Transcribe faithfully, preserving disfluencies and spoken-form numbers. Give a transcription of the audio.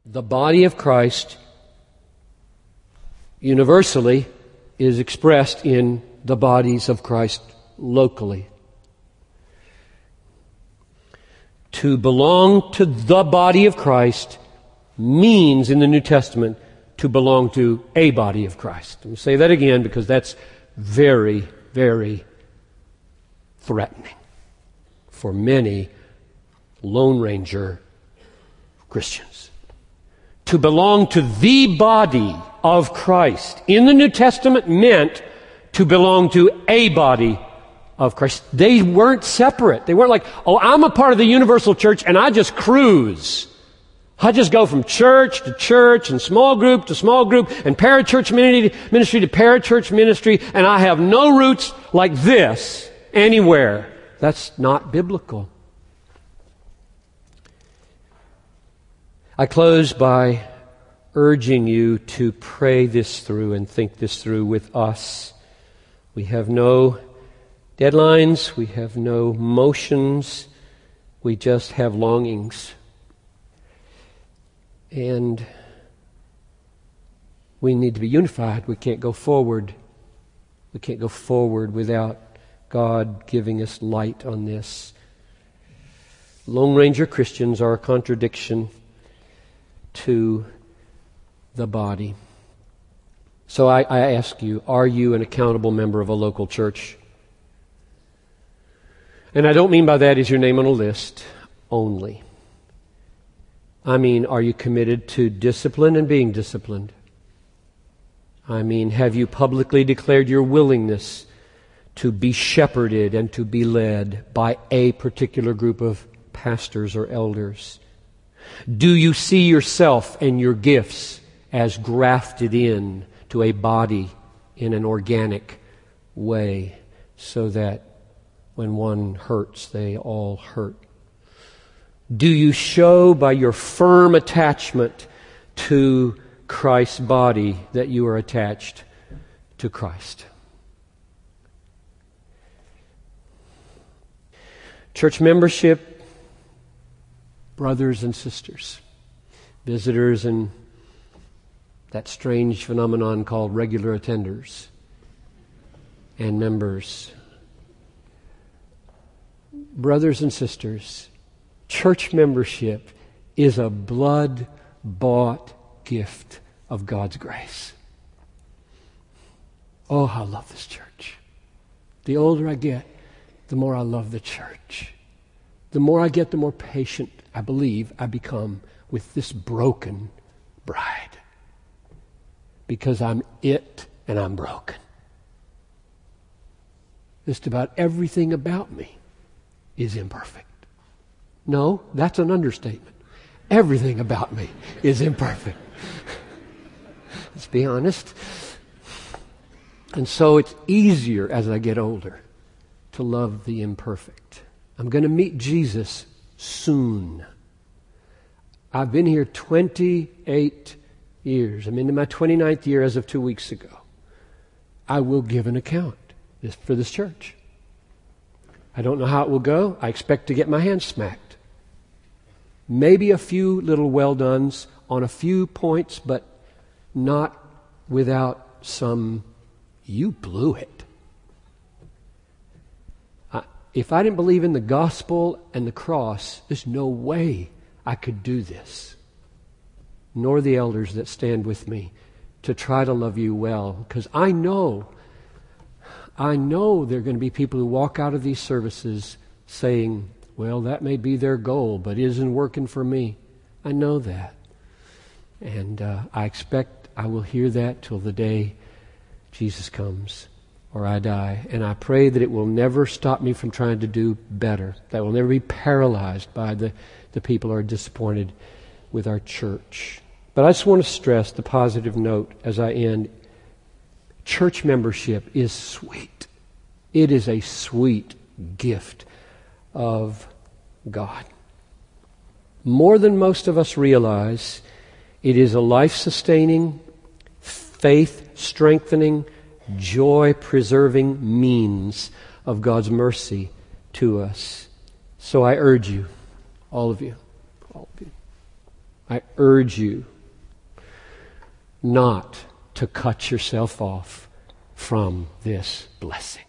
The body of Christ universally is expressed in the bodies of Christ locally. To belong to the body of Christ means in the New Testament to belong to a body of Christ. Let me say that again because that's very, very threatening for many Lone Ranger Christians. To belong to the body of Christ in the New Testament meant to belong to a body of Christ. They weren't separate. They weren't like, oh, I'm a part of the universal church and I just cruise. I just go from church to church and small group to small group and parachurch ministry to parachurch ministry, and I have no roots like this anywhere. That's not biblical. I close by urging you to pray this through and think this through with us. We have no deadlines. We have no motions. We just have longings. And we need to be unified. We can't go forward. We can't go forward without God giving us light on this. Lone Ranger Christians are a contradiction to the body. So I, I ask you, are you an accountable member of a local church? And I don't mean by that is your name on a list only. I mean, are you committed to discipline and being disciplined? I mean, have you publicly declared your willingness to be shepherded and to be led by a particular group of pastors or elders? Do you see yourself and your gifts as grafted in to a body in an organic way so that when one hurts, they all hurt? Do you show by your firm attachment to Christ's body that you are attached to Christ? Church membership, brothers and sisters, visitors and that strange phenomenon called regular attenders and members. Brothers and sisters, church membership is a blood-bought gift of God's grace. Oh, I love this church. The older I get, the more I love the church. The more I get, the more patient I believe I become with this broken bride. Because I'm it and I'm broken. Just about everything about me is imperfect. No, that's an understatement. Everything about me is imperfect. Let's be honest. And so it's easier as I get older to love the imperfect. I'm going to meet Jesus soon. I've been here twenty-eight years. I'm into my twenty-ninth year as of two weeks ago. I will give an account for this church. I don't know how it will go. I expect to get my hands smacked. Maybe a few little well-dones on a few points, but not without some, you blew it. I, if I didn't believe in the gospel and the cross, there's no way I could do this. Nor the elders that stand with me to try to love you well. Because I know, I know there are going to be people who walk out of these services saying, well, that may be their goal, but it isn't working for me. I know that. And uh, I expect I will hear that till the day Jesus comes or I die. And I pray that it will never stop me from trying to do better. That will never be paralyzed by the, the people who are disappointed with our church. But I just want to stress the positive note as I end. Church membership is sweet. It is a sweet gift of God. More than most of us realize, it is a life-sustaining, faith-strengthening, joy-preserving means of God's mercy to us. So I urge you, all of you, all of you, I urge you not to cut yourself off from this blessing.